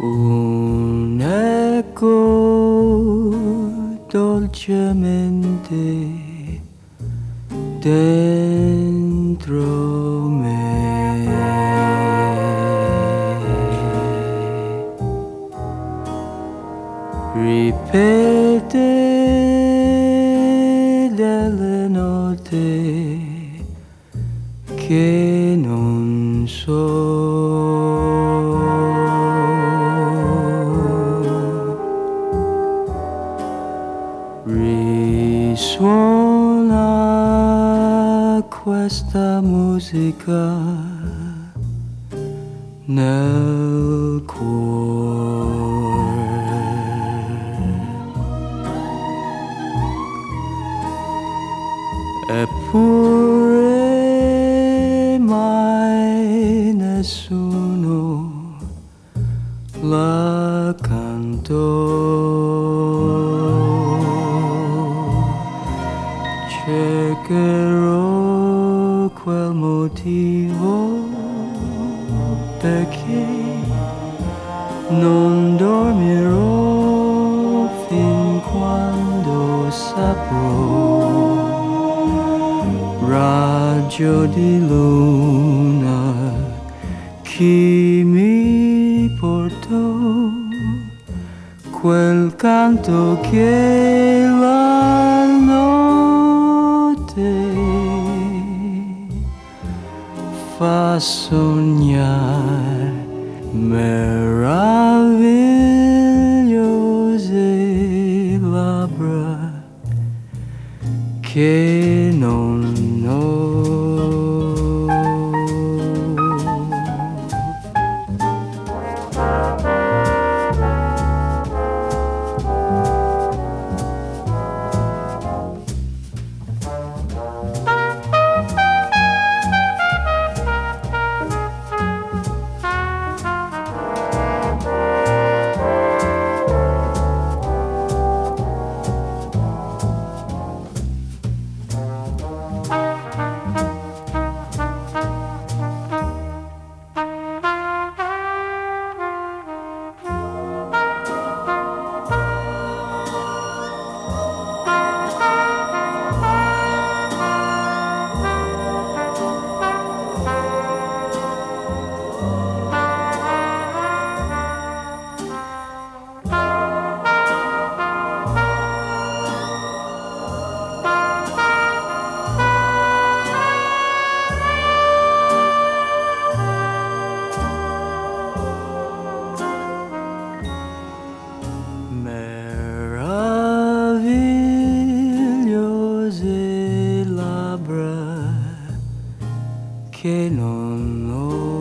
un eco dolcemente dentro me. Ripete delle note che non so. Risuona questa musica nel cuore. Eppure mai nessuno la cantò. Cercherò quel motivo perché non dormirò fin quando saprò. Raggio di luna chi mi portò quel canto che la notte fa sognare meravigliose labbra che non ho. Meravigliose labbra che non ho.